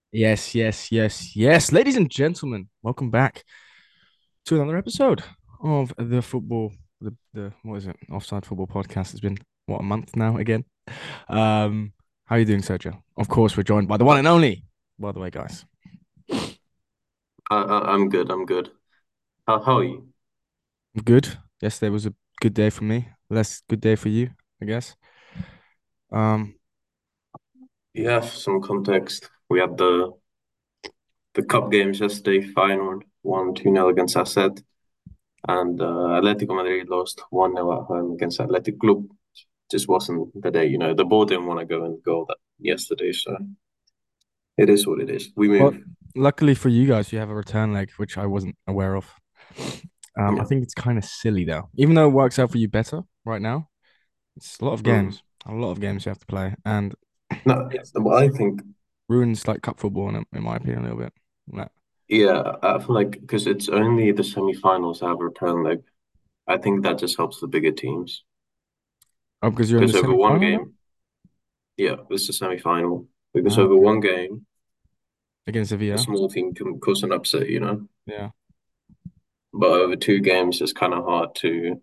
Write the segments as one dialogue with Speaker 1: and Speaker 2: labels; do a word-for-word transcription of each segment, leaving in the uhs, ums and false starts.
Speaker 1: Yes, yes, yes, yes. Ladies and gentlemen, welcome back to another episode of the football, the, the what is it? Offside Football Podcast. It's been what a month now again. Um, how are you doing, Sergio? Of course, we're joined by the one
Speaker 2: Uh,
Speaker 1: and only, by the way, guys.
Speaker 2: I, I, I'm good. I'm good. How, how are you?
Speaker 1: Good. Yesterday was a good day for me. Less good day for you, I guess. Um,
Speaker 2: Yeah, for some context, we had the the cup games yesterday. Feyenoord won two nil against Asset, and uh, Atletico Madrid lost one nil at home against Athletic Club. Just wasn't the day, you know. The ball didn't want to go in goal that yesterday, so it is what it is. We
Speaker 1: well,
Speaker 2: move.
Speaker 1: luckily for you guys, you have a return leg, which I wasn't aware of. Um, I
Speaker 2: Yeah.
Speaker 1: think it's kind of silly though, even though it works out for you better right now. It's a lot of
Speaker 2: Mm.
Speaker 1: games, a lot of games you have to play, and
Speaker 2: No,
Speaker 1: it
Speaker 2: well, I think
Speaker 1: ruins like cup football in, in my opinion a little bit. Like,
Speaker 2: yeah, I feel like because it's only the semi-finals that have a return leg. I think that just helps the bigger teams
Speaker 1: oh, because you're in the
Speaker 2: because over one
Speaker 1: semi-final now
Speaker 2: game. Yeah, this is a semi-final because
Speaker 1: ah,
Speaker 2: over
Speaker 1: okay.
Speaker 2: one game,
Speaker 1: Against
Speaker 2: a
Speaker 1: Sevilla.
Speaker 2: small team can cause an upset, you know.
Speaker 1: Yeah,
Speaker 2: But over two games, it's kind of hard to,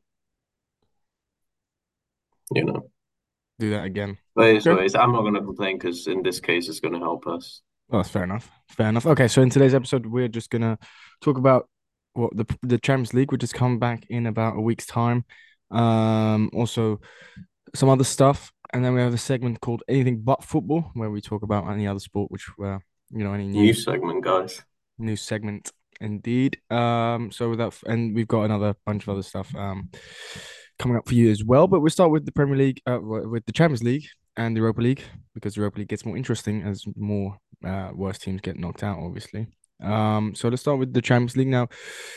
Speaker 2: you know.
Speaker 1: do that again.
Speaker 2: But
Speaker 1: Okay.
Speaker 2: anyways, I'm not gonna complain because in this case, it's gonna help us.
Speaker 1: Well, that's fair enough. Fair enough. Okay, so in today's episode, we're just gonna talk about what the the Champions League, which is come back in about a week's time. Um, also some other stuff, and then we have a segment called Anything But Football, where we talk about any other sport, which uh, you know, any
Speaker 2: New
Speaker 1: new
Speaker 2: segment, guys.
Speaker 1: new segment indeed. Um, so without, and we've got another bunch of other stuff um coming up for you as well. But we'll start with the Premier League, uh, with the Champions League and the Europa League, because the Europa League gets more interesting as more uh worse teams get knocked out, obviously. Um, so let's start with the Champions League now.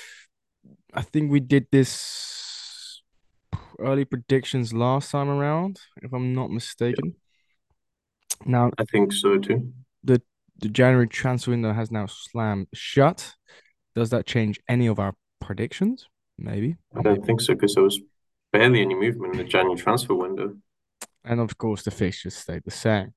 Speaker 1: I think we did this early predictions last time around, if I'm not
Speaker 2: Yeah,
Speaker 1: mistaken. Now
Speaker 2: I think so too.
Speaker 1: the the January transfer window has now slammed shut. Does that change any of our predictions? Maybe,
Speaker 2: I
Speaker 1: maybe.
Speaker 2: don't think so because there was barely any movement in the January transfer window.
Speaker 1: And of course, the fixtures stayed the same.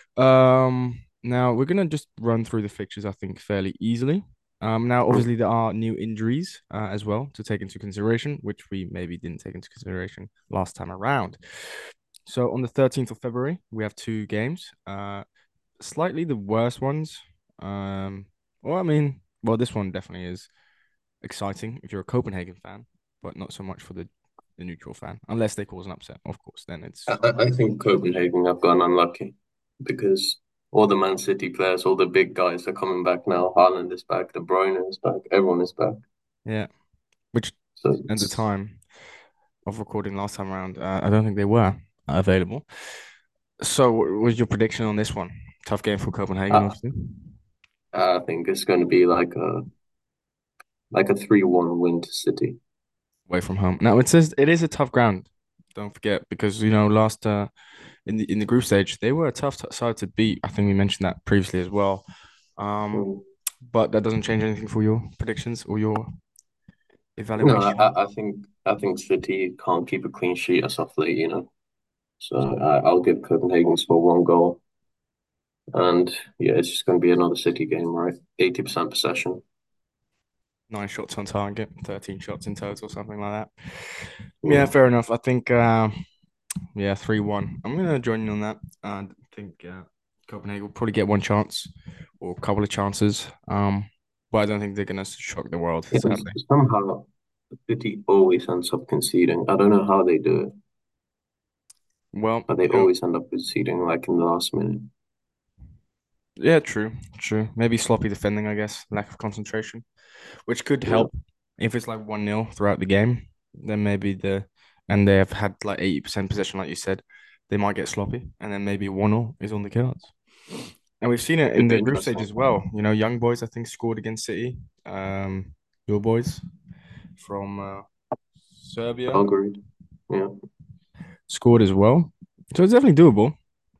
Speaker 1: Um, now we're gonna just run through the fixtures, I think, fairly easily. Um, now
Speaker 2: Mm.
Speaker 1: obviously there are new injuries uh, as well to take into consideration, which we maybe didn't take into consideration last time around. So on the thirteenth of February, we have two games. Uh, slightly the worst ones. Um, well, I mean, well, this one definitely is exciting if you're a Copenhagen fan, but not so much for the, the neutral fan, unless they cause an upset, of course. Then
Speaker 2: I,
Speaker 1: it's
Speaker 2: I I think Copenhagen have gone unlucky because all the Man City players, all the big guys are coming back now. Haaland is back, De Bruyne is back, everyone is back.
Speaker 1: yeah. Which
Speaker 2: So
Speaker 1: at the
Speaker 2: it's
Speaker 1: time of recording last time around, uh, I don't think they were available. So, what was your prediction on this one? Tough game for Copenhagen,
Speaker 2: I,
Speaker 1: obviously,
Speaker 2: I think it's going to be like a like a three one win to City.
Speaker 1: away from home. Now it says it is a tough ground. Don't forget because you know last uh, in the in the group stage they were a tough t- side to beat. I think we mentioned that previously as well. Um,
Speaker 2: Mm.
Speaker 1: but that doesn't change anything for your predictions or your
Speaker 2: No, I,
Speaker 1: evaluation.
Speaker 2: I I think I think City can't keep a clean sheet as of late, you know. So I, I'll give Copenhagen for one goal, and yeah, it's just going to be another City game, right? Eighty percent possession.
Speaker 1: Nine shots on target, thirteen shots in total, something like that. Yeah,
Speaker 2: Mm.
Speaker 1: fair enough. I think, uh, yeah, three one. I'm going to join you on that. I think uh, Copenhagen will probably get one chance or a couple of chances. Um, but I don't think they're going to shock the world,
Speaker 2: Yeah,
Speaker 1: sadly.
Speaker 2: somehow City always ends up conceding. I don't know how they do it,
Speaker 1: Well,
Speaker 2: but they
Speaker 1: you know,
Speaker 2: always end up conceding like in the last minute.
Speaker 1: yeah, true, true. Maybe sloppy defending, I guess, lack of concentration, which could
Speaker 2: Yeah,
Speaker 1: help if it's like one nil throughout the game. Then maybe the, and they have had like eighty percent possession, like you said, they might get sloppy, and then maybe one nil is on the cards. And we've seen it in
Speaker 2: could be
Speaker 1: the group stage
Speaker 2: interesting.
Speaker 1: as well. You know, young boys, I think, scored against City. Um, your boys from uh, Serbia
Speaker 2: Belgrade. Yeah.
Speaker 1: scored as well. So it's definitely doable.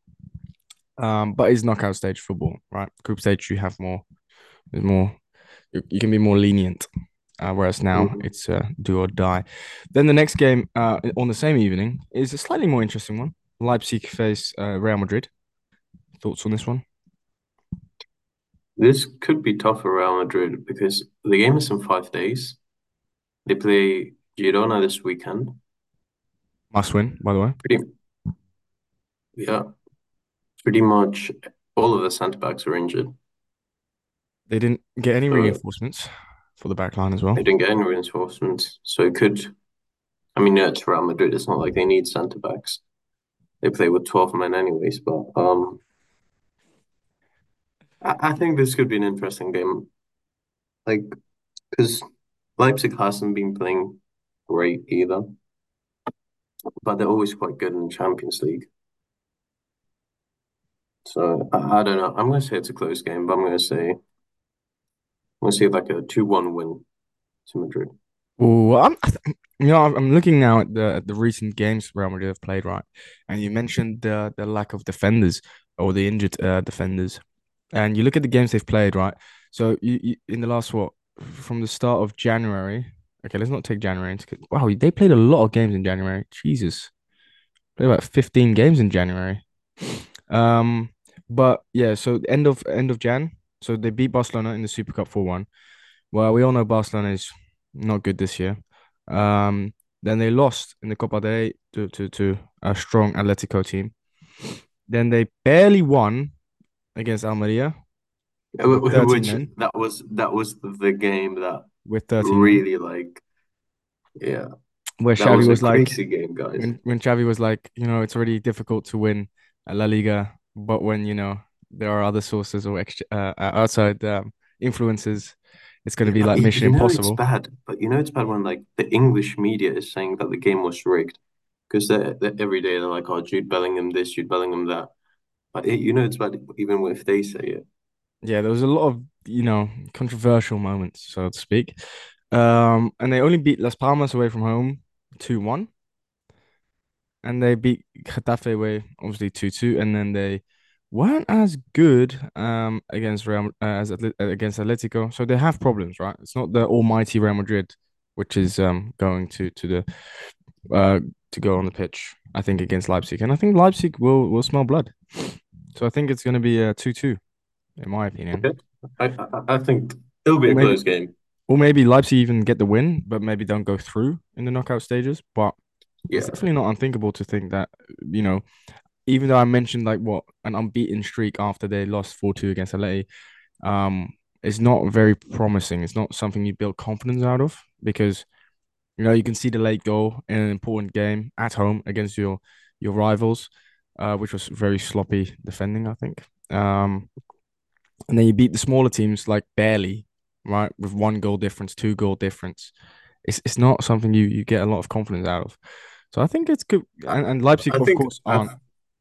Speaker 1: Um, but it's knockout stage football, right? Group stage, you have more, there's more, you, you can be more lenient. Uh, whereas now
Speaker 2: Mhm.
Speaker 1: it's uh, do or die. Then the next game uh, on the same evening is a slightly more interesting one. Leipzig face uh, Real Madrid. Thoughts on this one?
Speaker 2: This could be tough for Real Madrid because the game is in five days. They play Girona this weekend.
Speaker 1: Must win, by the way.
Speaker 2: Pretty, yeah, pretty much all of the centre backs are injured.
Speaker 1: They didn't get any
Speaker 2: So
Speaker 1: reinforcements for the back line as well.
Speaker 2: they didn't get any reinforcements. So it could, I mean, yeah, it's Real Madrid. It's not like they need centre backs. They play with twelve men anyways. But um, I, I think this could be an interesting game. Like, because Leipzig hasn't been playing great either, but they're always quite good in the Champions League. So I, I don't know. I'm going to say it's a close game, but I'm going to say I'm going to say like a two one win to Madrid.
Speaker 1: Oh, I'm, you know, I'm I'm looking now at the at the recent games Real Madrid have played, right? And you mentioned the the lack of defenders or the injured uh, defenders, and you look at the games they've played, right? So you, you in the last what from the start of January. Okay, let's not take January into. Wow, they played a lot of games in January. Jesus, played about fifteen games in January. Um, but yeah, so end of end of Jan. So they beat Barcelona in the Super Cup four one. Well, we all know Barcelona is not good this year. Um, then they lost in the Copa del Rey to, to, to a strong Atletico team. Then they barely won against Almeria with thirteen
Speaker 2: Which
Speaker 1: men.
Speaker 2: that was that was the game that
Speaker 1: With thirteen men.
Speaker 2: really like yeah,
Speaker 1: Where
Speaker 2: that
Speaker 1: Xavi
Speaker 2: was a
Speaker 1: was like,
Speaker 2: crazy game, guys.
Speaker 1: when, when Xavi was like, you know, it's already difficult to win a La Liga, but when, you know, there are other sources or extra, uh, uh, outside um, influences, it's going to
Speaker 2: Yeah,
Speaker 1: be
Speaker 2: but
Speaker 1: like
Speaker 2: y-
Speaker 1: Mission
Speaker 2: you know it's
Speaker 1: Impossible.
Speaker 2: bad. But you know it's bad when like the English media is saying that the game was rigged because they're, they're every day they're like, oh, Jude Bellingham this, Jude Bellingham that. But it, you know it's bad even if they say it.
Speaker 1: Yeah, there was a lot of, you know, controversial moments, so to speak. Um, and they only beat Las Palmas away from home two one, and they beat Getafe away obviously two two, and then they weren't as good um against Real uh, as Atlet- uh, against Atletico. So they have problems, right? It's not the almighty Real Madrid which is um going to to the uh to go on the pitch, I think, against Leipzig. And I think Leipzig will will smell blood. So I think it's going to be a two two in my opinion.
Speaker 2: Okay, I I, I think it'll be
Speaker 1: Or
Speaker 2: a
Speaker 1: maybe
Speaker 2: close game.
Speaker 1: Or maybe Leipzig even get the win, but maybe don't go through in the knockout stages. But it's
Speaker 2: Yeah,
Speaker 1: definitely not unthinkable to think that, you know, even though I mentioned like what an unbeaten streak after they lost four two against L A, um, it's not very promising. It's not something you build confidence out of because, you know, you can see the late goal in an important game at home against your your rivals, uh, which was very sloppy defending, I think. Um, and then you beat the smaller teams like barely, right, with one goal difference, two goal difference. It's it's not something you you get a lot of confidence out of. So I think it's good.
Speaker 2: I,
Speaker 1: And, and Leipzig,
Speaker 2: I
Speaker 1: of
Speaker 2: think
Speaker 1: course,
Speaker 2: I
Speaker 1: aren't.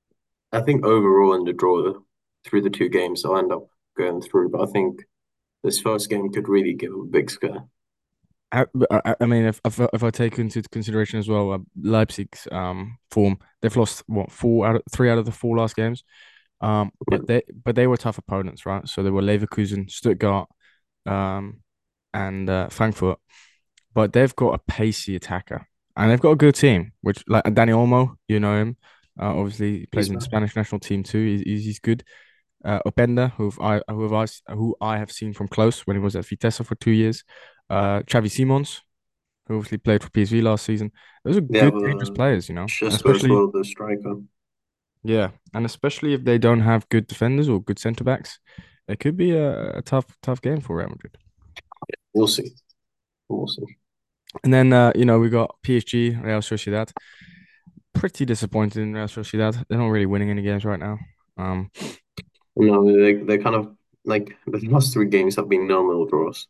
Speaker 2: I think overall in the draw through the two games, I'll end up going through. But I think this first game could really give them a big scare.
Speaker 1: I, I, I mean, if, if if I take into consideration as well, uh, Leipzig's um form, they've lost what four out of three out of the four last games. Um,
Speaker 2: Yeah,
Speaker 1: but they but they were tough opponents, right? So they were Leverkusen, Stuttgart, um, and uh, Frankfurt. But they've got a pacey attacker and they've got a good team, which like Dani Olmo, you know him. Uh, obviously, he plays
Speaker 2: he's
Speaker 1: in the
Speaker 2: back.
Speaker 1: Spanish national team too. He's, he's, he's good. Uh, Openda, who I who have I, s- who I have seen from close when he was at Vitesse for two years. Uh, Xavi Simons, who obviously played for P S V last season. Those are
Speaker 2: They have
Speaker 1: good, dangerous
Speaker 2: uh,
Speaker 1: players, you know. And
Speaker 2: Shesco as
Speaker 1: especially,
Speaker 2: well, the striker.
Speaker 1: yeah, and especially if they don't have good defenders or good centre backs, it could be a, a tough, tough game for Real Madrid.
Speaker 2: We'll see. We'll see.
Speaker 1: And then uh, you know we got P S G, Real Sociedad. Pretty disappointed in Real Sociedad. They're not really winning any games right now. Um,
Speaker 2: No, they they kind of like the last three games have been normal draws.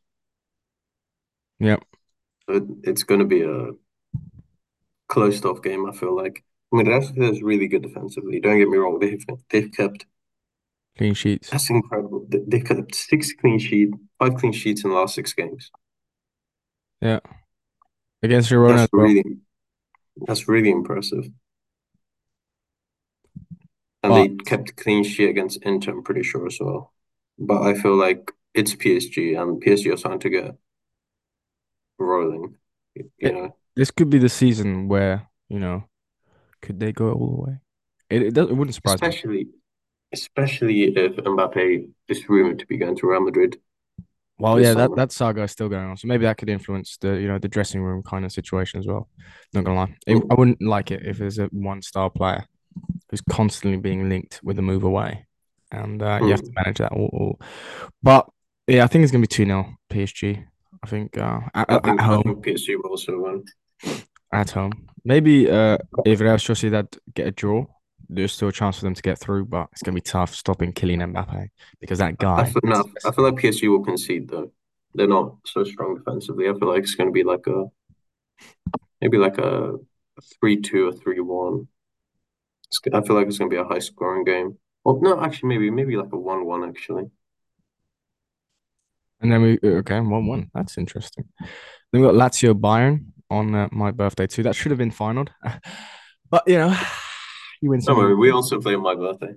Speaker 1: yeah.
Speaker 2: So it, it's going to be a closed off game. I feel like. I mean, Real Sociedad is really good defensively. Don't get me wrong. They've they've kept
Speaker 1: Clean sheets.
Speaker 2: that's incredible. They- They've kept six clean sheet, five clean sheets in the last six games.
Speaker 1: Yeah. Against Girona
Speaker 2: That's
Speaker 1: as well.
Speaker 2: really that's really impressive. And
Speaker 1: But
Speaker 2: they kept clean sheet against Inter, I'm pretty sure as well. But I feel like it's P S G, and P S G are starting to get rolling. You
Speaker 1: it,
Speaker 2: know,
Speaker 1: this could be the season where, you know, could they go all the way? It it, does, it wouldn't surprise me.
Speaker 2: especially. especially if Mbappe is rumored to be going to Real Madrid
Speaker 1: Well,
Speaker 2: this
Speaker 1: yeah, that
Speaker 2: summer.
Speaker 1: that saga is still going on, so maybe that could influence the you know the dressing room kind of situation as well. Not gonna lie, I I
Speaker 2: Mm,
Speaker 1: wouldn't like it if there's a one star player who's constantly being linked with a move away, and uh, you have to
Speaker 2: mm.
Speaker 1: manage that all. all. But yeah, I think it's gonna be two nil P S G. I think uh, at,
Speaker 2: I
Speaker 1: at
Speaker 2: think I think
Speaker 1: home,
Speaker 2: P S G will also win.
Speaker 1: at home. Maybe uh, if Real Sociedad get a draw, there's still a chance for them to get through, but it's gonna be tough stopping Kylian Mbappe because that
Speaker 2: I
Speaker 1: guy
Speaker 2: feel
Speaker 1: is
Speaker 2: no, I feel like P S G will concede though. They're not so strong defensively. I feel like it's going to be like a maybe like a three two or three one. I feel like it's going to be a high scoring game. Well, no, actually, maybe maybe like a one one actually.
Speaker 1: And then we okay, one one. That's interesting. Then we got Lazio Bayern on uh, my birthday too. That should have been final, but you know, you win
Speaker 2: Don't
Speaker 1: some, you
Speaker 2: worry,
Speaker 1: lose
Speaker 2: we
Speaker 1: some.
Speaker 2: also play on my birthday.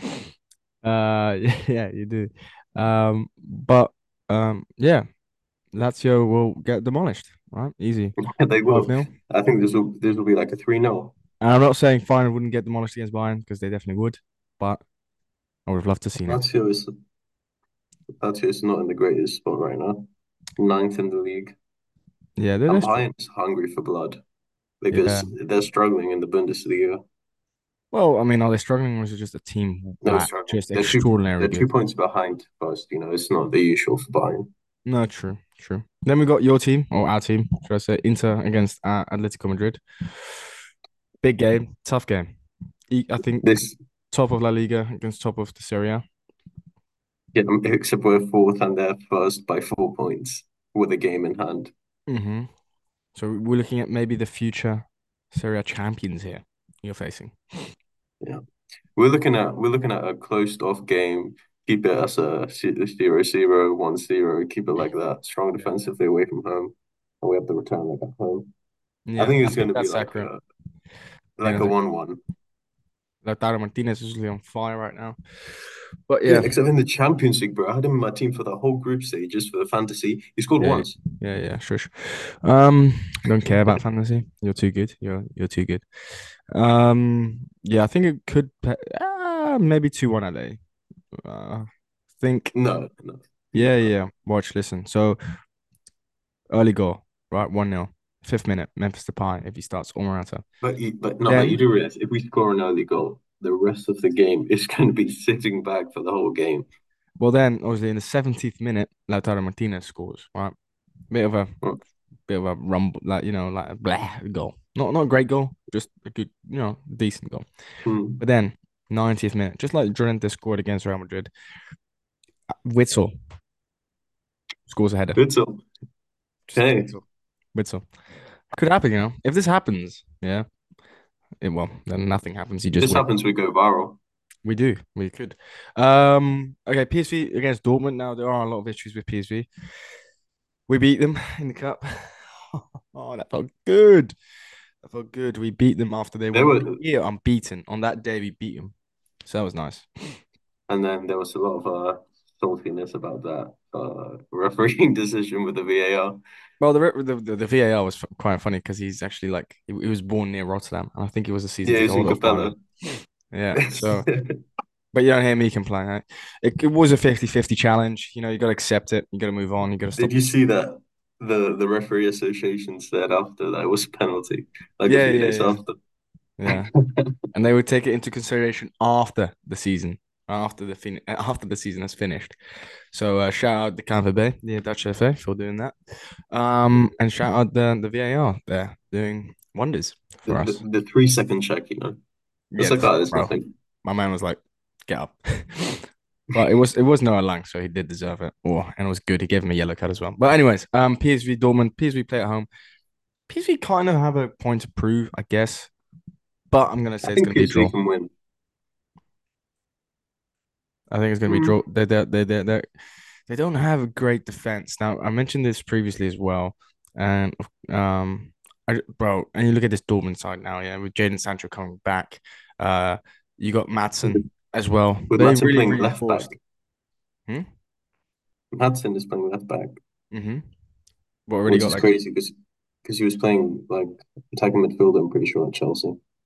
Speaker 1: Uh, yeah, you do. Um, but um, yeah, Lazio will get demolished. Right, easy.
Speaker 2: They
Speaker 1: Five
Speaker 2: will.
Speaker 1: nil.
Speaker 2: I think this will this will be like a three nil.
Speaker 1: And I'm not saying Feyenoord wouldn't get demolished against Bayern because they definitely would, but I would have loved to seen it.
Speaker 2: Lazio is Lazio is not in the greatest spot right now. Ninth in the league.
Speaker 1: Yeah, that
Speaker 2: And
Speaker 1: is true.
Speaker 2: Bayern is hungry for blood
Speaker 1: Yeah.
Speaker 2: because they're struggling in the Bundesliga.
Speaker 1: Well, I mean, are they struggling or is it just a team
Speaker 2: No,
Speaker 1: that
Speaker 2: struggling.
Speaker 1: just
Speaker 2: They're two
Speaker 1: extraordinarily
Speaker 2: they're two
Speaker 1: good?
Speaker 2: points behind first. You know, it's not the usual for Bayern.
Speaker 1: No, true, true. Then we got your team or our team, should I say, Inter against uh, Atletico Madrid. Big game, tough game. E- I think
Speaker 2: This
Speaker 1: top of La Liga against top of the Serie A.
Speaker 2: Yeah, except we're fourth and they're first by four points with a game in hand.
Speaker 1: Mm-hmm. So we're looking at maybe the future Serie A champions here you're facing.
Speaker 2: Yeah, we're looking at we're looking at a closed off game. Keep it as a zero zero one zero. Keep it like that. Strong
Speaker 1: Yeah.
Speaker 2: defensively away from home, and we have the return leg at home. I
Speaker 1: Yeah,
Speaker 2: think
Speaker 1: I
Speaker 2: it's going
Speaker 1: think
Speaker 2: to be
Speaker 1: that's
Speaker 2: like
Speaker 1: accurate.
Speaker 2: a
Speaker 1: Yeah,
Speaker 2: like a
Speaker 1: like
Speaker 2: one one.
Speaker 1: Lautaro Martinez is really on fire right now. But
Speaker 2: Yeah,
Speaker 1: yeah,
Speaker 2: except in the Champions League, bro. I had him in my team for the whole group stage just for the fantasy. He scored
Speaker 1: yeah,
Speaker 2: once.
Speaker 1: yeah, yeah, sure. sure. Um, I don't care about fantasy. You're too good. You're you're too good. Um, yeah, I think it could pe- uh, maybe two one L A. Uh, think
Speaker 2: No, no,
Speaker 1: yeah,
Speaker 2: never.
Speaker 1: yeah. Watch, listen. So early goal, right? one nil. Fifth minute, Memphis Depay if he starts or Morata.
Speaker 2: But you, but no, but you
Speaker 1: Then,
Speaker 2: do realize if we score an early goal, the rest of the game is going to be sitting back for the whole game.
Speaker 1: well, then obviously in the seventieth minute, Lautaro Martinez scores, right? Bit of a
Speaker 2: Well,
Speaker 1: bit of a rumble, like you know, like a blah goal. Not not a great goal, just a good, you know, decent goal.
Speaker 2: hmm.
Speaker 1: But then ninetieth minute, just like Llorente scored against Real Madrid, Witzel scores a header.
Speaker 2: Witzel.
Speaker 1: Just
Speaker 2: Hey,
Speaker 1: Witzel. Witzel. Could happen, you know. If this happens, yeah, it, well, then nothing happens. You
Speaker 2: if
Speaker 1: just
Speaker 2: this
Speaker 1: win.
Speaker 2: happens, we go viral.
Speaker 1: We do. We could. Um. Okay. P S V against Dortmund. Now there are a lot of issues with P S V. We beat them in the cup. Oh, that felt good. That felt good. We beat them after they
Speaker 2: There
Speaker 1: went
Speaker 2: were,
Speaker 1: a year unbeaten. On that day, we beat them. So that was nice.
Speaker 2: and then there was a lot of uh, saltiness about that uh, refereeing decision with the V A R.
Speaker 1: Well, the the the, the V A R was f- quite funny because he's actually like he, he was born near Rotterdam, and I think he was a season
Speaker 2: Yeah,
Speaker 1: ticket
Speaker 2: he's in
Speaker 1: holder of
Speaker 2: Capella.
Speaker 1: Feyenoord. Yeah. So, but you don't hear me complain. Right? It, it was a fifty-fifty challenge. You know, you got to accept it. You got to move on. You got to stop.
Speaker 2: Did you see that? The the referee association said after that it was a penalty, like a
Speaker 1: Yeah,
Speaker 2: few
Speaker 1: yeah,
Speaker 2: days
Speaker 1: yeah,
Speaker 2: after.
Speaker 1: yeah. And they would take it into consideration after the season, after the fin- after the season has finished. So uh, shout out the K N V B, the Dutch F A, for doing that. Um, and shout out the the V A R there doing wonders
Speaker 2: The,
Speaker 1: for
Speaker 2: the,
Speaker 1: us.
Speaker 2: the three second check, you know. It's
Speaker 1: Yeah,
Speaker 2: like, oh, there's
Speaker 1: bro.
Speaker 2: nothing.
Speaker 1: My man was like, "Get up." But it was it was Noah Lang, so he did deserve it. Oh, and it was good. He gave him a yellow card as well. But anyways, um, P S V Dortmund, P S V play at home. P S V kind of have a point to prove, I guess. But I'm gonna
Speaker 2: I
Speaker 1: say it's
Speaker 2: think
Speaker 1: gonna be a
Speaker 2: P S V
Speaker 1: draw.
Speaker 2: can win.
Speaker 1: I think it's gonna be a
Speaker 2: Mm,
Speaker 1: draw. They they they they they they don't have a great defense. Now I mentioned this previously as well, and um, I, bro, and you look at this Dortmund side now, yeah, with Jadon Sancho coming back, uh, you got Matson as well.
Speaker 2: with
Speaker 1: They
Speaker 2: Madsen
Speaker 1: really
Speaker 2: playing left back.
Speaker 1: reinforced. Hmm?
Speaker 2: Madsen is playing left back,
Speaker 1: Mm-hmm. But already
Speaker 2: which
Speaker 1: got
Speaker 2: is
Speaker 1: like
Speaker 2: crazy because because he was playing like attacking midfielder, I'm pretty sure, at Chelsea.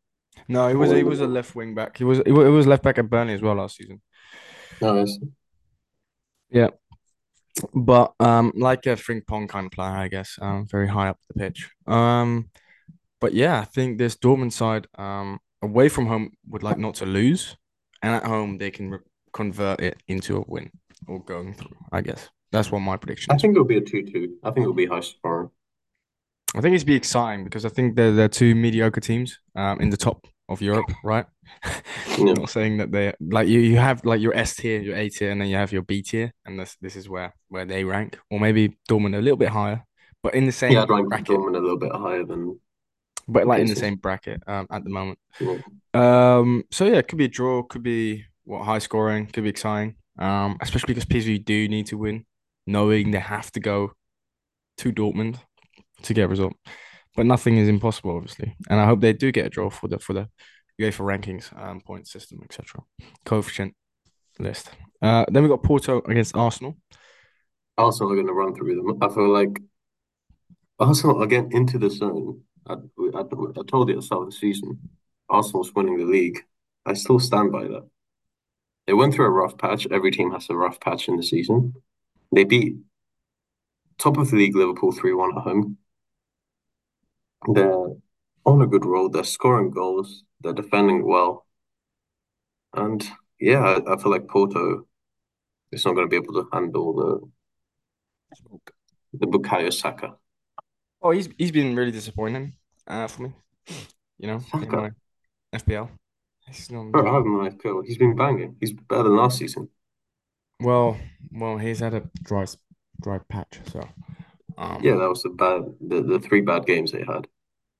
Speaker 1: No, he was
Speaker 2: Or
Speaker 1: he
Speaker 2: in the
Speaker 1: was a
Speaker 2: middle?
Speaker 1: left wing back. He was he wa- he was left back at Burnley as well last season.
Speaker 2: No, it's,
Speaker 1: Yeah, but um, like a Frimpong kind of player, I guess. Um, very high up the pitch. Um, but yeah, I think this Dortmund side, um, away from home would like not to lose, and at home they can re convert it into a win or going through. I guess that's what my prediction
Speaker 2: I
Speaker 1: is.
Speaker 2: think it'll be a two two. I think it'll be high scoring.
Speaker 1: I think it's be exciting because I think they're they're two mediocre teams um in the top of Europe, right?
Speaker 2: Yeah.
Speaker 1: Not saying that they like you you have like your S tier, your A tier, and then you have your B tier, and this this is where where they rank, or maybe Dortmund a little bit higher, but in the
Speaker 2: Yeah,
Speaker 1: same
Speaker 2: I'd rank
Speaker 1: bracket,
Speaker 2: Dortmund a little bit higher than
Speaker 1: but like in the
Speaker 2: Pacers.
Speaker 1: same bracket um at the moment.
Speaker 2: Yeah.
Speaker 1: Um, so yeah, it could be a draw, could be what high scoring, could be exciting. Um, especially because P S V do need to win, knowing they have to go to Dortmund to get a result. But nothing is impossible, obviously. And I hope they do get a draw for the for the UEFA rankings, um, point system, et cetera. Coefficient list. Uh, then we got Porto against Arsenal.
Speaker 2: Arsenal are going to run through them. I feel like Arsenal are getting into the zone. I, I, I told you at the start of the season, Arsenal's winning the league. I still stand by that. They went through a rough patch. Every team has a rough patch in the season. They beat top of the league Liverpool three one at home. They're on a good roll. They're scoring goals. They're defending well. And yeah, I, I feel like Porto is not going to be able to handle the the Bukayo Saka.
Speaker 1: Oh, he's he's been really disappointing uh, for me. You know, in
Speaker 2: Saka,
Speaker 1: my F P L. He's not
Speaker 2: bro,
Speaker 1: doing
Speaker 2: I have him in my F P L. He's been banging. He's better than last season.
Speaker 1: well. Well, he's had a dry dry patch, so
Speaker 2: Yeah,
Speaker 1: um.
Speaker 2: that was the bad the, the three bad games they had.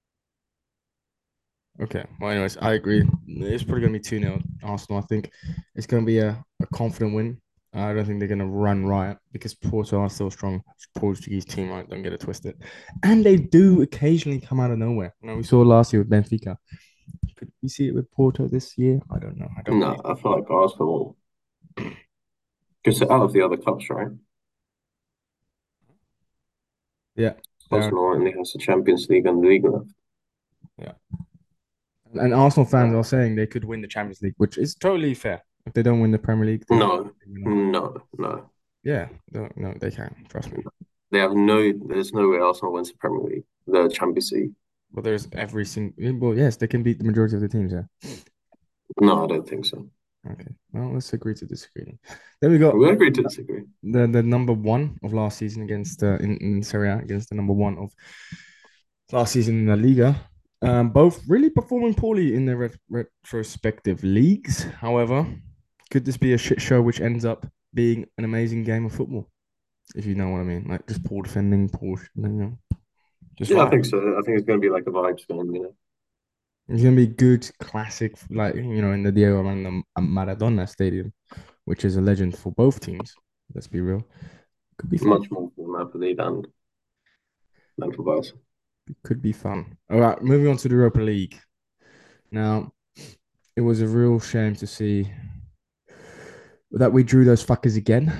Speaker 1: Okay. Well, anyways, I agree. It's probably going to be two nil Arsenal. I think it's going to be a, a confident win. I don't think they're going to run riot because Porto are still a strong Portuguese team, right? Don't get it twisted. And they do occasionally come out of nowhere. You know, we saw last year with Benfica. Could we see it with Porto this year? I don't know. I don't
Speaker 2: No,
Speaker 1: believe.
Speaker 2: I feel like Arsenal because out of the other cups, right?
Speaker 1: Yeah. They're,
Speaker 2: Arsenal only has the Champions League and the league left.
Speaker 1: yeah. And Arsenal fans
Speaker 2: Uh,
Speaker 1: are saying they could win the Champions League, which is totally fair. If they don't win the Premier League, they,
Speaker 2: no, no, no.
Speaker 1: yeah, no, no, they can. Trust me.
Speaker 2: They have no. There's no way Arsenal wins the Premier League, the Champions League.
Speaker 1: But there's every single. Well, yes, they can beat the majority of the teams. Yeah.
Speaker 2: No, I don't think so.
Speaker 1: Okay. Well, let's agree to disagree. Then we got
Speaker 2: We agree to disagree.
Speaker 1: the the number one of last season against uh, in, in Serie A against the number one of last season in La Liga. Um, both really performing poorly in their ret- retrospective leagues. However, could this be a shit show which ends up being an amazing game of football? If you know what I mean, like just poor defending, poor, you know, just
Speaker 2: Yeah, I
Speaker 1: fire.
Speaker 2: think so. I think it's going to be like a vibes game, you know.
Speaker 1: It's gonna be good, classic, like you know, in the Diego Armando Maradona Stadium, which is a legend for both teams. Let's be real. Could be fun.
Speaker 2: Much more for Napoli than than for Barca.
Speaker 1: Could be fun. All right, moving on to the Europa League. Now, it was a real shame to see that we drew those fuckers again,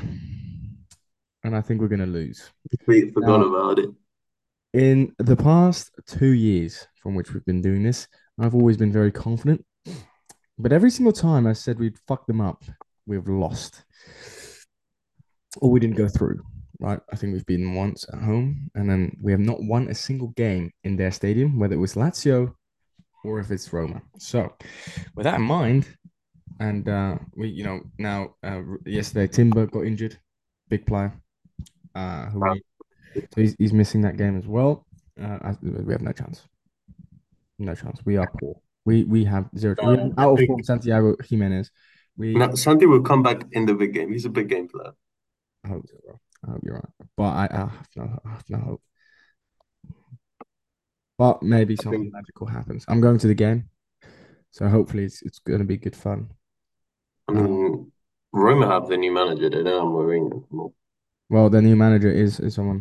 Speaker 1: and I think we're gonna lose.
Speaker 2: We forgot
Speaker 1: Now,
Speaker 2: about it.
Speaker 1: in the past two years from which we've been doing this, I've always been very confident, but every single time I said we'd fuck them up, we've lost, or we didn't go through. Right, I think we've beaten once at home, and then we have not won a single game in their stadium, whether it was Lazio or if it's Roma. So, with that in mind, and uh, we, you know, now uh, yesterday Timber got injured, big player, uh, who we so he's, he's missing that game as well. Uh, I, we have no chance, no chance. We are poor. We we have zero. We have
Speaker 2: Uh, I
Speaker 1: out of form
Speaker 2: think
Speaker 1: Santiago Jimenez. We
Speaker 2: now Santi will come back in the big game. He's a big game player.
Speaker 1: I hope so, bro. I hope you're right, but I, I have no, I have no hope. But maybe
Speaker 2: I think
Speaker 1: something magical happens. I'm going to the game, so hopefully it's it's going to be good fun.
Speaker 2: I
Speaker 1: Um,
Speaker 2: mean Roma have the new manager. They don't have Mourinho anymore.
Speaker 1: well, the new manager is is someone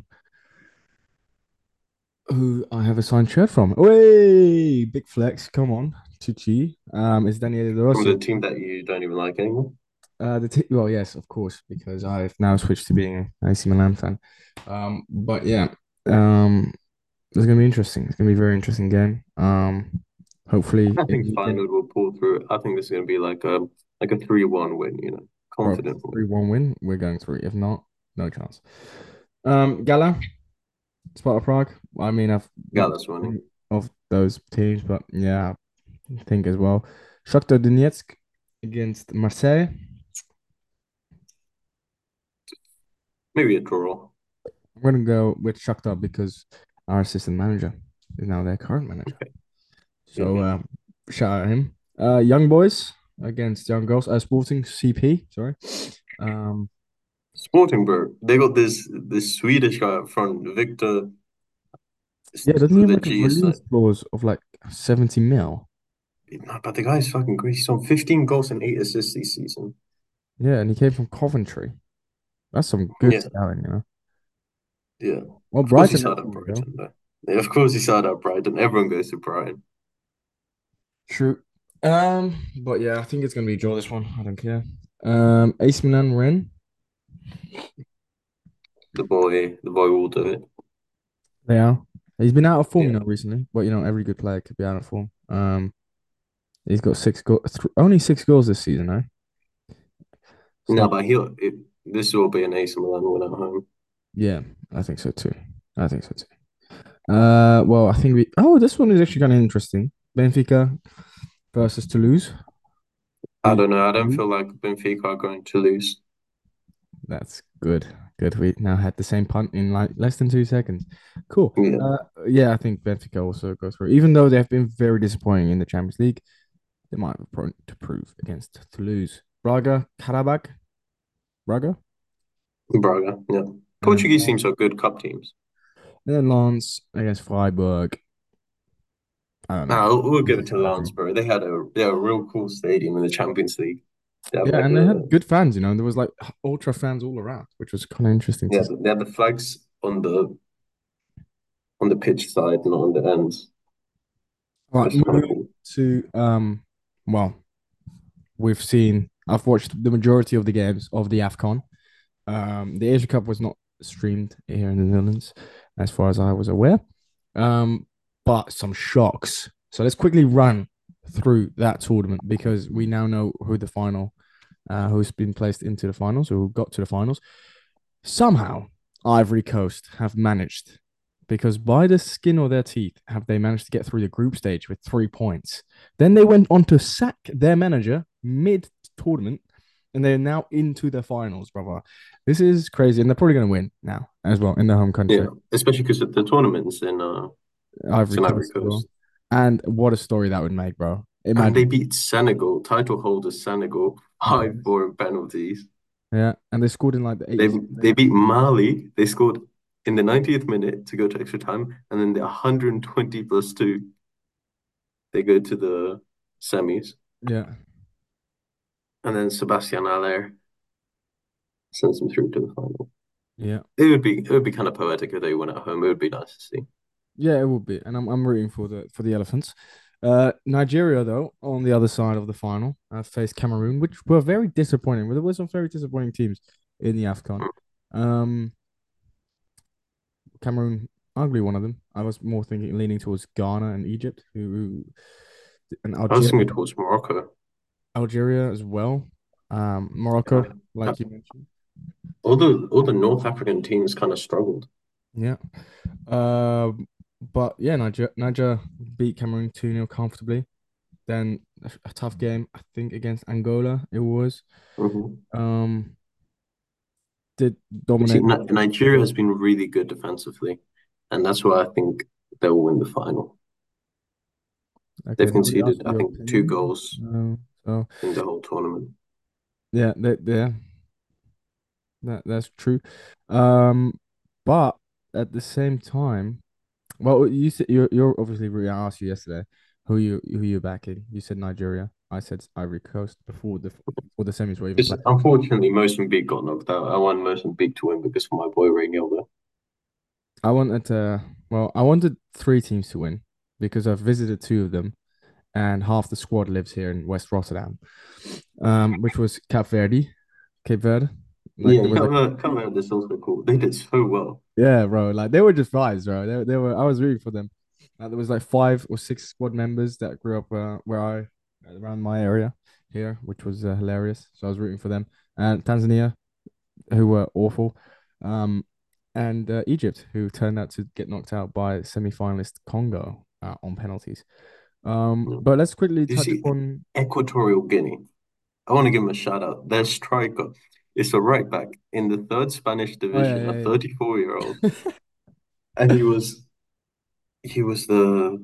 Speaker 1: who I have a signed shirt from. Way big flex. Come on, Chichi. Um, it's Daniele De
Speaker 2: From the
Speaker 1: Rossi.
Speaker 2: team that you don't even like anymore.
Speaker 1: Uh, the t well, yes, of course, because I've now switched to being an A C Milan fan. Um, but yeah, um, it's gonna be interesting. It's gonna be a very interesting game. Um, Hopefully,
Speaker 2: I
Speaker 1: if
Speaker 2: think
Speaker 1: you can,
Speaker 2: Feyenoord will pull through. I think this is going to be like a like a three one win. You know,
Speaker 1: bro,
Speaker 2: confident
Speaker 1: three
Speaker 2: win.
Speaker 1: one win, we're going through. If not, no chance. Um, Gala, Sparta Prague. I mean, I've
Speaker 2: Yeah,
Speaker 1: not
Speaker 2: that's winning.
Speaker 1: been of those teams, but yeah, I think as well. Shakhtar Donetsk against Marseille.
Speaker 2: Maybe a draw.
Speaker 1: I'm gonna go with Shakhtar because our assistant manager is now their current manager.
Speaker 2: Yeah.
Speaker 1: So uh, shout out him. Uh, young boys against young girls. Uh, Sporting C P. Sorry. Um,
Speaker 2: Sporting, bro. They got this this Swedish guy up front, Victor,
Speaker 1: yeah, doesn't he have
Speaker 2: with a
Speaker 1: like a
Speaker 2: G. Is like,
Speaker 1: release clause of like seventy mil?
Speaker 2: no, but the guy's fucking great. He's on fifteen goals and eight assists this season.
Speaker 1: Yeah, and he came from Coventry. That's some good
Speaker 2: Yeah,
Speaker 1: scouting, you know.
Speaker 2: yeah.
Speaker 1: Well,
Speaker 2: Of course he
Speaker 1: Brighton
Speaker 2: started at
Speaker 1: actually, though.
Speaker 2: Brighton, though. Yeah, of course he started at Brighton. Everyone goes to Brighton.
Speaker 1: True. Um, but yeah, I think it's gonna be a draw this one. I don't care. Um, Ace Milan Ren.
Speaker 2: The boy, the boy will do it.
Speaker 1: They are. He's been out of form,
Speaker 2: Yeah.
Speaker 1: you know, recently. But you know, every good player could be out of form. Um, he's got six goals, th- only six goals this season, eh? It's
Speaker 2: No,
Speaker 1: not.
Speaker 2: but he'll. It, this will be an A C Milan win at home.
Speaker 1: Yeah, I think so too. I think so too. Uh, well, I think we. Oh, this one is actually kind of interesting. Benfica versus Toulouse. Who
Speaker 2: I
Speaker 1: you-
Speaker 2: don't know. I don't
Speaker 1: Toulouse?
Speaker 2: feel like Benfica are going to lose.
Speaker 1: That's good. Good. We now had the same punt in like less than two seconds. Cool.
Speaker 2: Yeah.
Speaker 1: Uh, yeah, I think Benfica also go through. Even though they have been very disappointing in the Champions League, they might have a point to prove against Toulouse. Braga, Karabakh, Braga,
Speaker 2: Braga. Yeah.
Speaker 1: and
Speaker 2: Portuguese teams are good cup teams.
Speaker 1: then Lens against Freiburg. I don't know.
Speaker 2: Now we'll give
Speaker 1: Easy
Speaker 2: it to
Speaker 1: surgery.
Speaker 2: Lens, bro. They had a they had a real cool stadium in the Champions League. They have
Speaker 1: Yeah,
Speaker 2: like
Speaker 1: and they
Speaker 2: a
Speaker 1: had good fans. You know, there was like ultra fans all around, which was kind of interesting to
Speaker 2: yeah
Speaker 1: see.
Speaker 2: they had the flags on the on the pitch side, not on the ends.
Speaker 1: All right,
Speaker 2: That's kind of
Speaker 1: moving
Speaker 2: cool.
Speaker 1: to um, well, we've seen. I've watched the majority of the games of the AFCON. Um, the Asia Cup was not streamed here in the Netherlands, as far as I was aware. Um, but some shocks. So let's quickly run through that tournament because we now know who the final, uh, who's been placed into the finals, or who got to the finals. Somehow, Ivory Coast have managed, because by the skin of their teeth, have they managed to get through the group stage with three points. Then they went on to sack their manager mid tournament, and they're now into the finals, brother. This is crazy, and they're probably going to win now as well in their home
Speaker 2: Yeah,
Speaker 1: country,
Speaker 2: especially because the tournament's in uh it's
Speaker 1: Ivory
Speaker 2: in Ivory
Speaker 1: Coast as well.
Speaker 2: Coast,
Speaker 1: And what a story that would make, bro.
Speaker 2: and they
Speaker 1: Imagine,
Speaker 2: beat Senegal, title holders Senegal, five
Speaker 1: yes,
Speaker 2: four in penalties.
Speaker 1: yeah, and they scored in like the
Speaker 2: They
Speaker 1: eighties.
Speaker 2: they beat Mali. They scored in the ninetieth minute to go to extra time, and then the one hundred twenty plus two, they go to the semis.
Speaker 1: Yeah,
Speaker 2: And then Sebastian Aller sends them through to the final.
Speaker 1: yeah.
Speaker 2: It would be it would be kind of poetic if they win at home. It would be nice to see.
Speaker 1: Yeah, it would be, and I'm I'm rooting for the for the elephants. Uh, Nigeria, though, on the other side of the final, uh, faced Cameroon, which were very disappointing. Well, there were some very disappointing teams in the AFCON. Um, Cameroon, arguably one of them. I was more thinking, leaning towards Ghana and Egypt, who, who and
Speaker 2: I was thinking
Speaker 1: Algeria,
Speaker 2: towards Morocco.
Speaker 1: Algeria as well. Um,
Speaker 2: Yeah.
Speaker 1: Morocco,
Speaker 2: Uh,
Speaker 1: like you mentioned.
Speaker 2: all the all the North African teams kind of struggled.
Speaker 1: Yeah. Um, but yeah, Niger, Niger beat Cameroon two nil comfortably. Then a, a tough game, I think, against Angola. It was.
Speaker 2: Hmm.
Speaker 1: Um, did
Speaker 2: You see,
Speaker 1: dominate.
Speaker 2: Ni- Nigeria has been really good defensively, and that's why I think they'll win the final.
Speaker 1: Okay,
Speaker 2: They've
Speaker 1: nobody asked
Speaker 2: conceded,
Speaker 1: for
Speaker 2: I
Speaker 1: your
Speaker 2: think, two
Speaker 1: opinion.
Speaker 2: goals
Speaker 1: No, so
Speaker 2: in the whole tournament.
Speaker 1: yeah, that yeah, that that's true. Um, but at the same time, well, you said you're you're obviously. I asked you yesterday who you who you're backing. You said Nigeria. I said Ivory Coast before the before the semis were even
Speaker 2: Just
Speaker 1: played.
Speaker 2: unfortunately, Mozambique got knocked out. I want Mozambique to win because of my boy Reynildo.
Speaker 1: I wanted to. Well, I wanted three teams to win because I've visited two of them, and half the squad lives here in West Rotterdam, um, which was Cape Verde, Cape Verde. Like
Speaker 2: Yeah,
Speaker 1: there was like,
Speaker 2: Cameroon, Cameroon, this also cool. They did so well.
Speaker 1: yeah, bro. Like they were just vibes, bro. They, they were. I was rooting for them. Uh, there was like five or six squad members that grew up uh, where I around my area here, which was uh, hilarious. So I was rooting for them. And Tanzania, who were awful, um, and uh, Egypt, who turned out to get knocked out by semi-finalist Congo uh, on penalties. Um,
Speaker 2: No.
Speaker 1: but let's quickly
Speaker 2: Do you
Speaker 1: touch
Speaker 2: see
Speaker 1: upon.
Speaker 2: Equatorial Guinea? I want to give him a shout out. Their striker is a right back in the third Spanish
Speaker 1: Oh yeah,
Speaker 2: division, a
Speaker 1: yeah,
Speaker 2: thirty-four year old,
Speaker 1: yeah.
Speaker 2: and he was he was the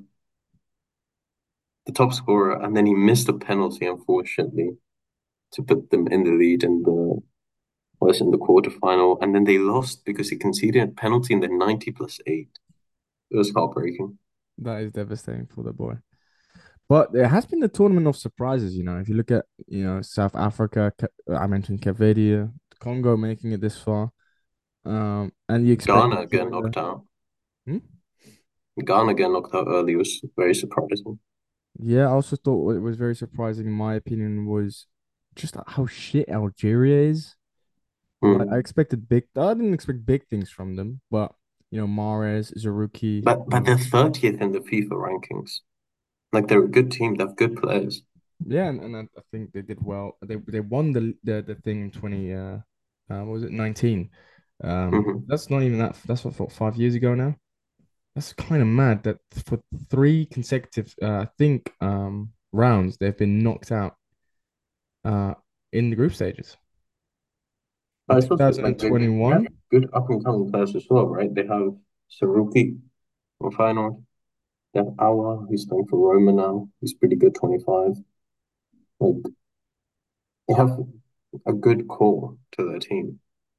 Speaker 2: the top scorer, and then he missed a penalty, unfortunately, to put them in the lead in the was in the quarterfinal, and then they lost because he conceded a penalty in the ninety plus eight. It was heartbreaking.
Speaker 1: That is devastating for the boy. But there has been the tournament of surprises, you know. If you look at, you know, South Africa, I mentioned Cape Verde, Congo making it this far. Um, and you expect
Speaker 2: Ghana again
Speaker 1: Nigeria.
Speaker 2: knocked out.
Speaker 1: Hmm?
Speaker 2: Ghana again knocked out early was very surprising.
Speaker 1: Yeah, I also thought what was very surprising, in my opinion, was just how shit Algeria is. Like I
Speaker 2: Hmm.
Speaker 1: expected big, I didn't expect big things from them, but you know, Mahrez, Zarouki,
Speaker 2: But but
Speaker 1: um,
Speaker 2: they're thirtieth in the FIFA rankings. Like they're a good team. They have good players.
Speaker 1: yeah, and, and I, I think they did well. They they won the the, the thing in twenty uh, uh what was it, nineteen? Um,
Speaker 2: Hmm.
Speaker 1: that's not even that. That's what, what five years ago now. That's kind of mad that for three consecutive, uh, I think, um rounds they've been knocked out uh in the group stages. In
Speaker 2: I suppose like they, they have
Speaker 1: twenty twenty-one.
Speaker 2: good up and coming players as well, right? They have Saruki from Feyenoord. They have Awa, who's playing for Roma now. He's pretty good, twenty-five. Like they have a good core to their team.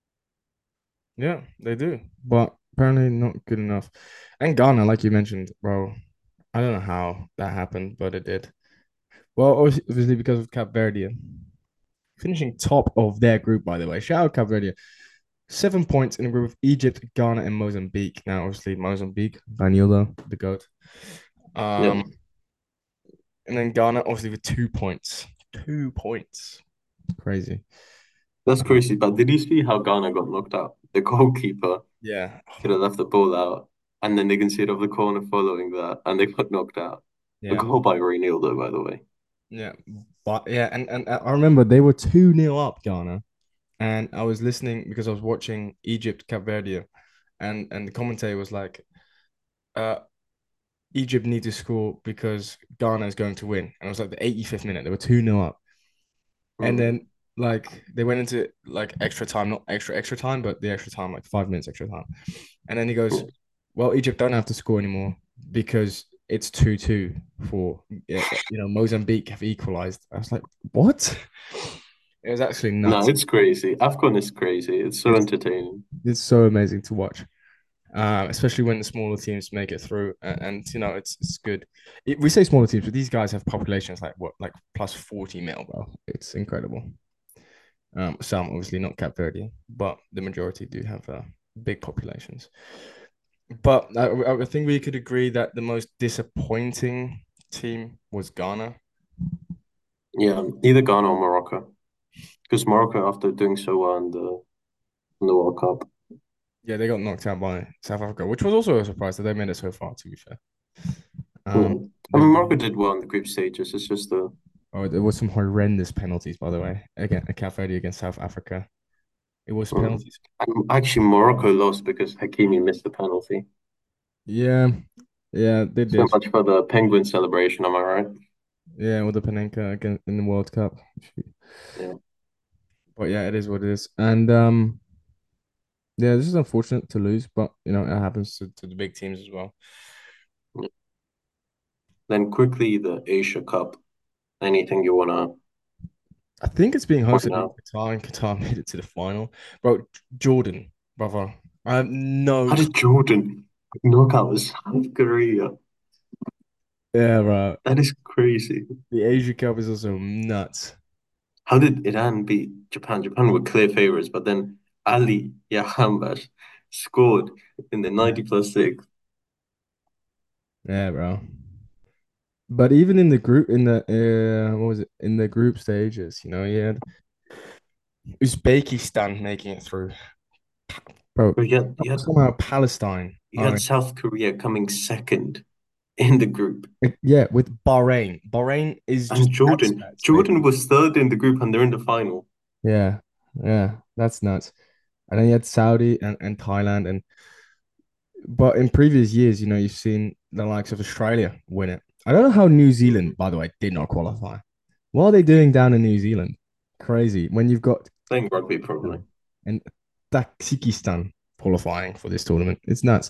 Speaker 1: Yeah, they do, but apparently not good enough. And Ghana, like you mentioned, bro, I don't know how that happened, but it did. Well, obviously because of Cap Verde finishing top of their group, by the way. Shout out Cap Verde. Seven points in a group of Egypt, Ghana, and Mozambique. Now, obviously, Mozambique, Vanildo, the GOAT.
Speaker 2: Yeah,
Speaker 1: Um, and then Ghana, obviously, with two points. Two points. Crazy.
Speaker 2: that's
Speaker 1: Um,
Speaker 2: crazy. But did you see how Ghana got knocked out? The goalkeeper
Speaker 1: yeah. Oh
Speaker 2: could
Speaker 1: my,
Speaker 2: have left the ball out, and then they conceded off the corner following that, and they got knocked out. A
Speaker 1: yeah.
Speaker 2: goal by Reinildo, by the way.
Speaker 1: Yeah. But yeah, and, and I remember they were two nil up, Ghana. And I was listening because I was watching Egypt, Cape Verde, and and the commentator was like, uh, Egypt need to score because Ghana is going to win. And it was like the eighty-fifth minute. They were two nil up. And
Speaker 2: Hmm.
Speaker 1: then like they went into like extra time, not extra extra time, but the extra time, like five minutes extra time. And then he goes,
Speaker 2: Yeah.
Speaker 1: "Well, Egypt don't have to score anymore because it's two two for you know Mozambique have equalized." I was like, "What?" It was actually
Speaker 2: No,
Speaker 1: nuts.
Speaker 2: it's crazy. AFCON is crazy. It's so
Speaker 1: It's
Speaker 2: entertaining.
Speaker 1: it's so amazing to watch. Uh, especially when the smaller teams make it through, and, and you know it's it's good. It, we say smaller teams, but these guys have populations like what, like plus forty mil, bro. It's incredible. Um, some obviously not Cap Verde, but the majority do have uh, big populations. But I, I think we could agree that the most disappointing team was Ghana.
Speaker 2: Yeah, either Ghana or Morocco. Because Morocco, after doing so well in the in the World Cup,
Speaker 1: Yeah, they got knocked out by South Africa, which was also a surprise that they made it so far. To be fair, um,
Speaker 2: yeah. I
Speaker 1: they
Speaker 2: mean
Speaker 1: won.
Speaker 2: Morocco did well in the group stages. It's just the
Speaker 1: Oh, there was some horrendous penalties, by the way, again, Cap Verde against South Africa. It was
Speaker 2: mm.
Speaker 1: penalties.
Speaker 2: And actually Morocco lost because Hakimi missed the penalty.
Speaker 1: Yeah, yeah, they
Speaker 2: So
Speaker 1: did.
Speaker 2: much for the Penguin celebration, am I right?
Speaker 1: Yeah, with the Panenka again in the World Cup.
Speaker 2: Yeah.
Speaker 1: But yeah, it is what it is. And um, yeah, this is unfortunate to lose, but you know, it happens to, to the big teams as well.
Speaker 2: Yeah. Then quickly the Asia Cup. Anything you wanna
Speaker 1: I think it's being
Speaker 2: point
Speaker 1: hosted in
Speaker 2: out?
Speaker 1: Qatar, and Qatar made it to the final. Bro, Jordan, brother. I have no.
Speaker 2: How did Jordan knock out South Korea?
Speaker 1: Yeah, bro.
Speaker 2: That is crazy.
Speaker 1: The Asia Cup is also nuts.
Speaker 2: How did Iran beat Japan? Japan were clear favorites, but then Ali Yahambash scored in the
Speaker 1: Yeah,
Speaker 2: ninety plus six.
Speaker 1: yeah, bro. But even in the group, in the uh, what was it? In the group stages, you know, you had Uzbekistan making it through. Bro,
Speaker 2: But you had, you had,
Speaker 1: somehow Palestine
Speaker 2: you
Speaker 1: are
Speaker 2: had South Korea coming second. in the group.
Speaker 1: It- yeah, with Bahrain. Bahrain is just
Speaker 2: And
Speaker 1: nuts,
Speaker 2: Jordan,
Speaker 1: nuts, mate.
Speaker 2: Jordan was third in the group and they're in the final.
Speaker 1: Yeah, yeah, that's nuts. And then you had Saudi and, and Thailand, and but in previous years, you know, you've seen the likes of Australia win it. I don't know how New Zealand, by the way, did not qualify. What are they doing down in New Zealand? Crazy. When you've got
Speaker 2: Playing rugby, probably.
Speaker 1: and Tajikistan qualifying for this tournament. It's nuts.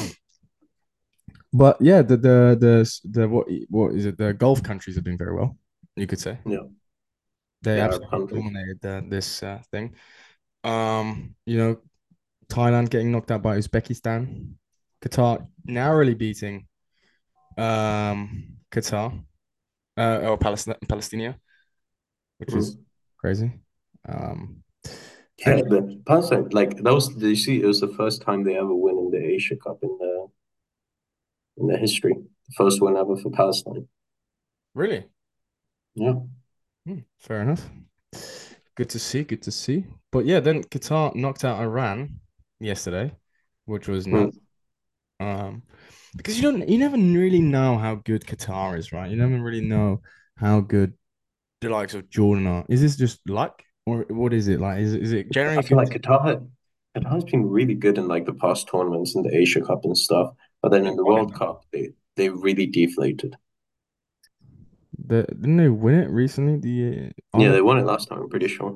Speaker 1: But yeah, the the the the what what is it? The Gulf countries are doing very well. You could say
Speaker 2: Yeah,
Speaker 1: they
Speaker 2: the Arab
Speaker 1: absolutely
Speaker 2: countries.
Speaker 1: dominated uh, this uh, thing. Um, you know, Thailand getting knocked out by Uzbekistan, Qatar narrowly beating um Qatar uh, or Palestine, Palestine, which is
Speaker 2: Mm.
Speaker 1: crazy. Um, and
Speaker 2: Yeah, the Palestine, like that was. Did you see? It was the first time they ever win in the Asia Cup in the in the history. The first win ever for Palestine.
Speaker 1: really,
Speaker 2: Yeah.
Speaker 1: hmm, fair enough. Good to see. Good to see. But yeah, then Qatar knocked out Iran yesterday, which was
Speaker 2: Mm.
Speaker 1: nuts. Um, because you don't, you never really know how good Qatar is, right? You never really know how good the likes of Jordan are. Is this just luck, or what is it like? Is is it
Speaker 2: I
Speaker 1: generally
Speaker 2: feel
Speaker 1: good?
Speaker 2: like Qatar had, Qatar has been really good in like the past tournaments in the Asia Cup and stuff, but then
Speaker 1: They
Speaker 2: in the
Speaker 1: won it
Speaker 2: World
Speaker 1: though.
Speaker 2: Cup they they really deflated.
Speaker 1: The, didn't they win it recently? The uh,
Speaker 2: Yeah,
Speaker 1: other,
Speaker 2: they won it last time. I'm pretty sure.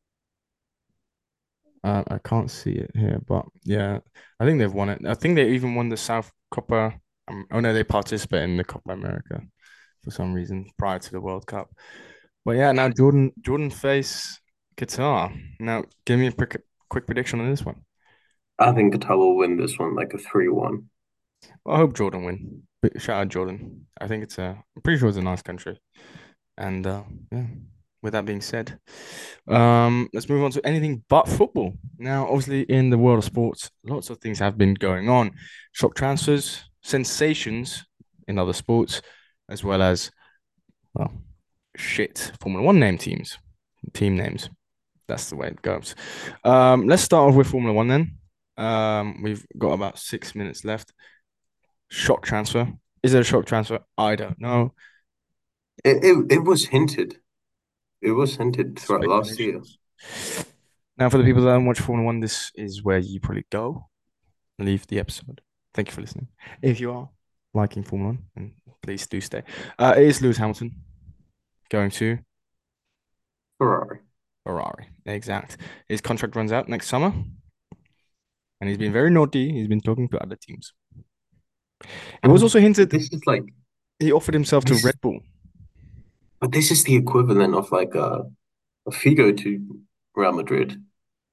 Speaker 1: uh, I can't see it here, but yeah, I think they've won it. I think they even won the South Copa. Um, oh no, they participate in the Copa America for some reason prior to the World Cup. But yeah, now Jordan Jordan face Qatar. Now, give me a quick quick prediction on this one.
Speaker 2: I think Qatar will win this one like a three one.
Speaker 1: Well, I hope Jordan win. But shout out Jordan. I think it's a. I'm pretty sure it's a nice country. And uh, yeah, with that being said, um, let's move on to anything but football. Now, obviously, in the world of sports, lots of things have been going on. Shock transfers, sensations in other sports, as well as well, shit Formula One name teams, team names. That's the way it goes. Um, let's start off with Formula One then. Um, we've got about six minutes left. Shock transfer. Is it a shock transfer? I don't know.
Speaker 2: It, it it was hinted. It was hinted throughout last year.
Speaker 1: Speculations. Now, for the people that don't watch Formula One, this is where you probably go. Leave the episode. Thank you for listening. If you are liking Formula One, and please do stay. Uh, it is Lewis Hamilton going to
Speaker 2: Ferrari.
Speaker 1: Ferrari. Exact. His contract runs out next summer, and he's been very naughty. He's been talking to other teams. It was
Speaker 2: And
Speaker 1: also hinted
Speaker 2: this is like
Speaker 1: he offered himself to
Speaker 2: this is
Speaker 1: Red Bull.
Speaker 2: but this is the equivalent of like a, a Figo to Real Madrid.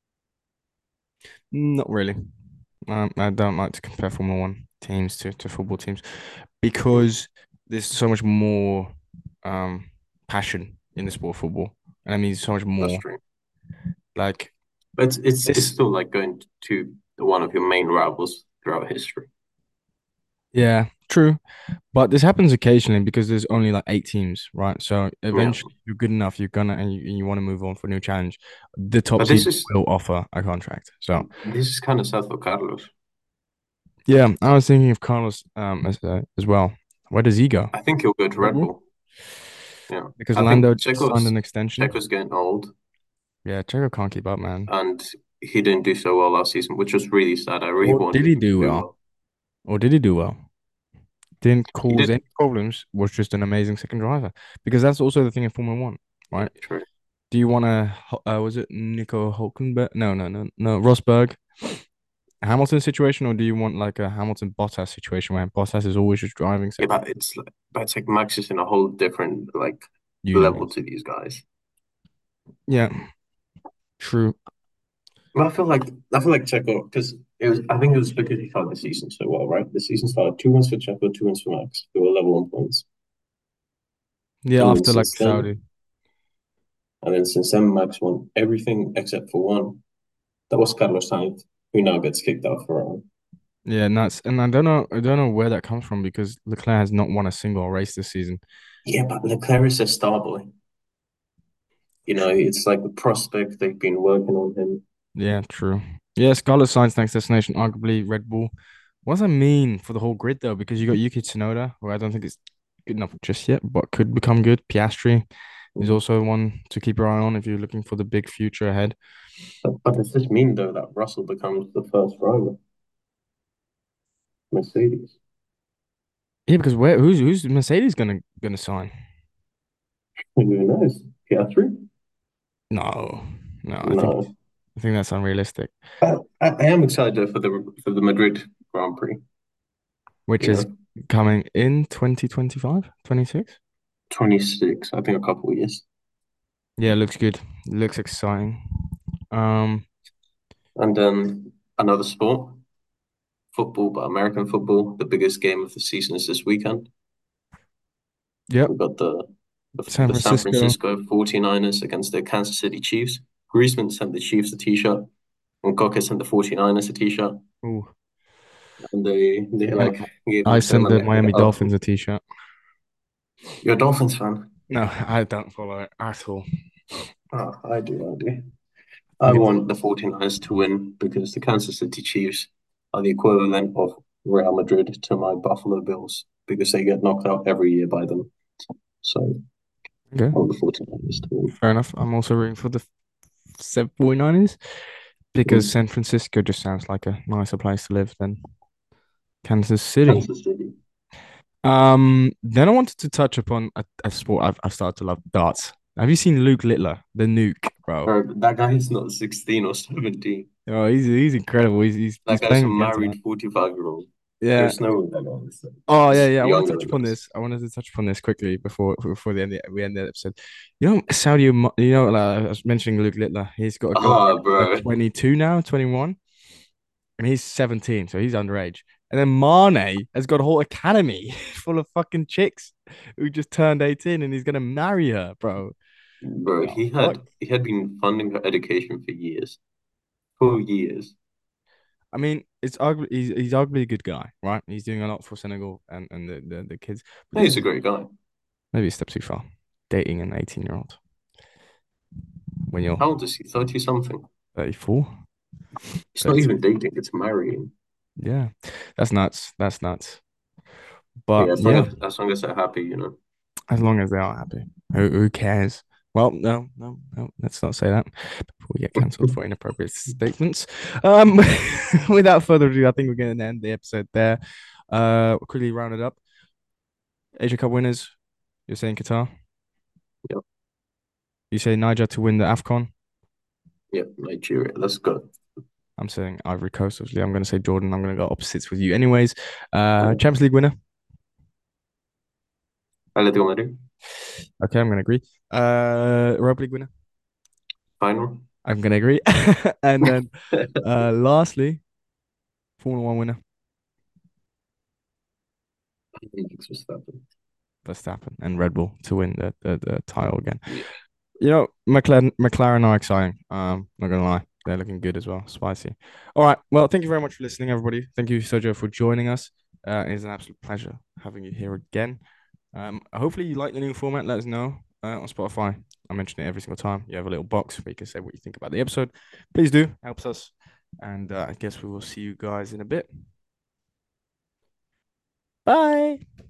Speaker 1: Not really. Um, I don't like to compare Formula One teams to, to football teams because there's so much more um, passion in the sport of football. And I mean, so much
Speaker 2: That's
Speaker 1: more.
Speaker 2: true.
Speaker 1: Like
Speaker 2: But it's it's it's
Speaker 1: this,
Speaker 2: still like going to one of your main rivals throughout history.
Speaker 1: yeah, true. But this happens occasionally because there's only like eight teams, right? So
Speaker 2: Yeah.
Speaker 1: eventually, you're good enough, you're gonna, and you, and you want to move on for a new challenge. The top
Speaker 2: But this
Speaker 1: team
Speaker 2: is
Speaker 1: will offer a contract. So
Speaker 2: this is kind of sad for Carlos.
Speaker 1: yeah, I was thinking of Carlos um as uh, as well. Where does he go?
Speaker 2: I think he'll go to
Speaker 1: Red
Speaker 2: Red
Speaker 1: Bull?
Speaker 2: Bull. Yeah.
Speaker 1: Because
Speaker 2: I
Speaker 1: Lando
Speaker 2: think
Speaker 1: just signed
Speaker 2: Checo's
Speaker 1: an extension.
Speaker 2: Checo's getting old
Speaker 1: Yeah, Checo can't keep up, man.
Speaker 2: and he didn't do so well last season, which was really sad. I really
Speaker 1: Or did
Speaker 2: wanted
Speaker 1: he
Speaker 2: him to
Speaker 1: do
Speaker 2: do
Speaker 1: well?
Speaker 2: well.
Speaker 1: Or did he do well? Didn't
Speaker 2: He
Speaker 1: cause
Speaker 2: did.
Speaker 1: any problems, was just an amazing second driver. Because that's also the thing in Formula One,
Speaker 2: Yeah,
Speaker 1: right?
Speaker 2: true.
Speaker 1: Do you want to, uh, was it Nico Hulkenberg? No, no, no, no, Rosberg, Hamilton situation, or do you want like a Hamilton Bottas situation where Bottas is always just driving
Speaker 2: Yeah,
Speaker 1: second
Speaker 2: but it's like but it's like Max is in a whole different like level
Speaker 1: universe?
Speaker 2: to these guys.
Speaker 1: Yeah, true.
Speaker 2: But I feel like I feel like Checo because it was I think it was because he started the season so well, right? The season started two wins for Checo, two wins for Max. They were level on points,
Speaker 1: Yeah,
Speaker 2: and then
Speaker 1: after like
Speaker 2: since then,
Speaker 1: Saudi.
Speaker 2: and then since then, Max won everything except for one. That was Carlos Sainz, who now gets kicked out for Ferrari.
Speaker 1: Yeah, nuts. And I don't know, I don't know where that comes from because Leclerc has not won a single race this season.
Speaker 2: Yeah, but Leclerc is a star boy. You know, it's like the prospect they've been working on him.
Speaker 1: Yeah, true. Yes, Carlos Sainz next destination, arguably Red Bull. What does that mean for the whole grid though? Because you got Yuki Tsunoda, who I don't think is good enough just yet, but could become good. Piastri is
Speaker 2: Mm.
Speaker 1: also one to keep your eye on if you're looking for the big future ahead.
Speaker 2: But, but does this mean though that Russell becomes the first driver, Mercedes?
Speaker 1: Yeah, because where who's who's Mercedes gonna gonna sign?
Speaker 2: Who knows? Piastri?
Speaker 1: No, no, I think
Speaker 2: No.
Speaker 1: I think that's unrealistic.
Speaker 2: I, I, I am excited for the for the Madrid Grand Prix.
Speaker 1: Which
Speaker 2: You
Speaker 1: is
Speaker 2: know,
Speaker 1: coming in twenty twenty-five, twenty-six.
Speaker 2: twenty-six. I think a couple of years.
Speaker 1: Yeah, looks good. Looks exciting. Um,
Speaker 2: And then another sport, football, but American football. The biggest game of the season is this weekend.
Speaker 1: yep.
Speaker 2: We've got the the,
Speaker 1: San
Speaker 2: the San
Speaker 1: Francisco.
Speaker 2: Francisco forty-niners against the Kansas City Chiefs. Griezmann sent the Chiefs a t-shirt, and Cocker sent the forty-niners a t-shirt.
Speaker 1: Ooh,
Speaker 2: And they they
Speaker 1: yeah.
Speaker 2: like gave
Speaker 1: I
Speaker 2: them
Speaker 1: sent
Speaker 2: a
Speaker 1: the
Speaker 2: leg
Speaker 1: Miami
Speaker 2: up.
Speaker 1: Dolphins a t-shirt.
Speaker 2: You're a Dolphins fan?
Speaker 1: No, I don't follow it at all.
Speaker 2: Oh, I do, I do.
Speaker 1: I
Speaker 2: I
Speaker 1: think it's
Speaker 2: want the forty-niners to win because the Kansas City Chiefs are the equivalent of Real Madrid to my Buffalo Bills because they get knocked out every year by them. So
Speaker 1: okay.
Speaker 2: I want the forty-niners to win.
Speaker 1: Fair enough. I'm also rooting for the Sev- forty-niners because
Speaker 2: Mm.
Speaker 1: San Francisco just sounds like a nicer place to live than Kansas City.
Speaker 2: Kansas City.
Speaker 1: Um, then I wanted to touch upon a, a sport I've, I've started to love, darts. Have you seen Luke Littler, the nuke, bro?
Speaker 2: Bro, that guy is not sixteen or seventeen.
Speaker 1: Oh, he's he's incredible. He's he's, he's
Speaker 2: That guy's
Speaker 1: playing
Speaker 2: a
Speaker 1: again tonight.
Speaker 2: married forty-five year old.
Speaker 1: Yeah.
Speaker 2: There's no way that guy is,
Speaker 1: Oh yeah,
Speaker 2: is
Speaker 1: yeah. I want to
Speaker 2: younger
Speaker 1: touch
Speaker 2: than
Speaker 1: upon
Speaker 2: us.
Speaker 1: this. I wanted to touch upon this quickly before before the end of the, we end the episode. You know, Saudi, Mo- you know, like I was mentioning Luke Littler. He's got a
Speaker 2: Ah,
Speaker 1: girlfriend who's like
Speaker 2: bro.
Speaker 1: twenty-two now, twenty-one, and he's seventeen, so he's underage. And then Mane has got a whole academy full of fucking chicks who just turned eighteen, and he's gonna marry her, bro.
Speaker 2: Bro,
Speaker 1: Oh,
Speaker 2: he
Speaker 1: fuck.
Speaker 2: had he had been funding her education for years. For years.
Speaker 1: I mean, it's ugly. He's he's arguably a good guy, right? He's doing a lot for Senegal and and the the, the kids. But
Speaker 2: Yeah,
Speaker 1: this
Speaker 2: he's a
Speaker 1: is
Speaker 2: great guy.
Speaker 1: maybe a step too far. Dating an eighteen year old when you're
Speaker 2: How old is he? thirty something.
Speaker 1: thirty-four.
Speaker 2: It's not
Speaker 1: thirty-two.
Speaker 2: even dating, it's marrying.
Speaker 1: Yeah, that's nuts. That's nuts. But
Speaker 2: Yeah, as long
Speaker 1: yeah,
Speaker 2: as as long as they're happy, you know.
Speaker 1: as long as they are happy, who, who cares? Well, no, no, no. Let's not say that before we get cancelled for inappropriate statements. Um, without further ado, I think we're going to end the episode there. Uh, quickly round it up. Asia Cup winners. You're saying Qatar.
Speaker 2: Yep,
Speaker 1: You say Niger to win the AFCON.
Speaker 2: yep, Nigeria. Let's go.
Speaker 1: I'm saying Ivory Coast. Obviously, I'm going to say Jordan. I'm going to go opposites with you, anyways. Uh,
Speaker 2: Yeah.
Speaker 1: Champions League winner.
Speaker 2: Atletico Madrid.
Speaker 1: Okay, I'm going to agree. Uh, Europa League winner.
Speaker 2: Final.
Speaker 1: I'm going to agree. And then, uh, lastly, Formula One winner.
Speaker 2: Max Verstappen.
Speaker 1: Verstappen and Red Bull to win the, the, the title again.
Speaker 2: Yeah.
Speaker 1: You know, McLaren McLaren are exciting. Um, not gonna lie, they're looking good as well. Spicy. All right. Well, thank you very much for listening, everybody. Thank you, Sergio, for joining us. Uh, it's an absolute pleasure having you here again. Um, hopefully you like the new format. Let us know uh, on Spotify. I mention it every single time. You have a little box where you can say what you think about the episode. Please do. Helps us. And uh, I guess we will see you guys in a bit. Bye.